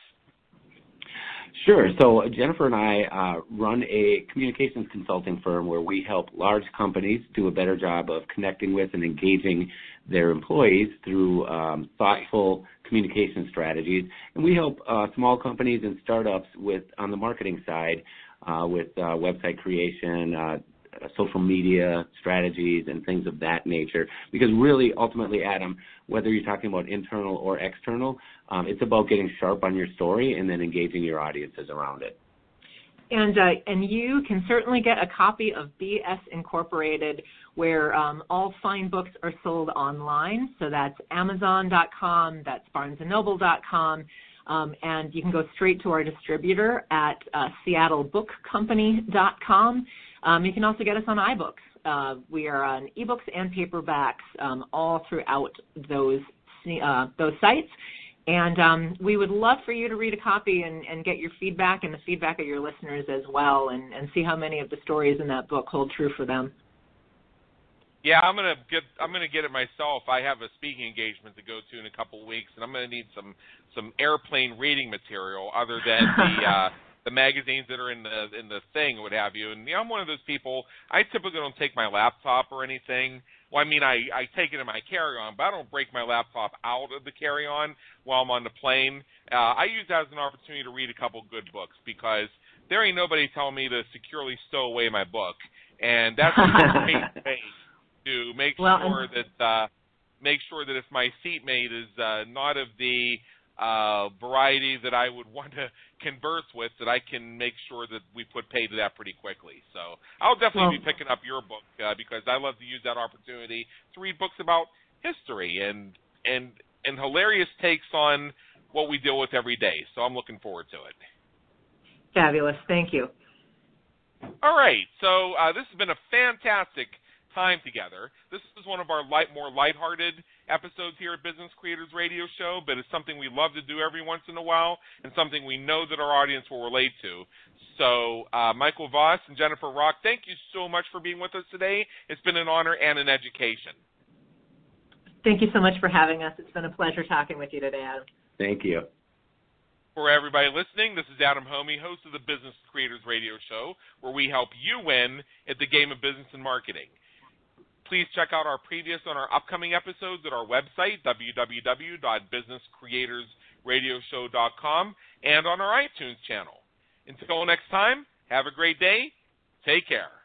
Sure. So Jennifer and I uh, run a communications consulting firm where we help large companies do a better job of connecting with and engaging their employees through um, thoughtful communication strategies. And we help uh, small companies and startups with on the marketing side uh, with uh, website creation, uh, social media strategies, and things of that nature. Because really, ultimately, Adam, whether you're talking about internal or external, um, it's about getting sharp on your story and then engaging your audiences around it. And uh, and you can certainly get a copy of B S Incorporated, where um, all fine books are sold online. So that's Amazon dot com, that's Barnes and Noble dot com, um, and you can go straight to our distributor at uh, Seattle Book Company dot com. Um, you can also get us on iBooks. Uh, we are on ebooks and paperbacks um, all throughout those uh, those sites. And um, we would love for you to read a copy and, and get your feedback and the feedback of your listeners as well, and, and see how many of the stories in that book hold true for them. Yeah, I'm gonna get I'm gonna get it myself. I have a speaking engagement to go to in a couple of weeks, and I'm gonna need some some airplane reading material other than the uh, the magazines that are in the in the thing, what have you. And you know, I'm one of those people. I typically don't take my laptop or anything. Well, I mean, I, I take it in my carry-on, but I don't break my laptop out of the carry-on while I'm on the plane. Uh, I use that as an opportunity to read a couple good books, because there ain't nobody telling me to securely stow away my book, and that's a great way to make well, sure that uh, make sure that if my seatmate is uh, not of the uh, variety that I would want to converse with, that I can make sure that we put pay to that pretty quickly. So I'll definitely well, be picking up your book uh, because I love to use that opportunity to read books about history and and and hilarious takes on what we deal with every day. So I'm looking forward to it. Fabulous. Thank you. All right. So uh, this has been a fantastic time together. This is one of our light, more lighthearted episodes here at Business Creators Radio Show, but it's something we love to do every once in a while and something we know that our audience will relate to. So uh, Michael Voss and Jennifer Rock, thank you so much for being with us today. It's been an honor and an education. Thank you so much for having us. It's been a pleasure talking with you today, Adam. Thank you. For everybody listening, this is Adam Homey, host of the Business Creators Radio Show, where we help you win at the game of business and marketing. Please check out our previous and our upcoming episodes at our website, w w w dot business creators radio show dot com, and on our iTunes channel. Until next time, have a great day. Take care.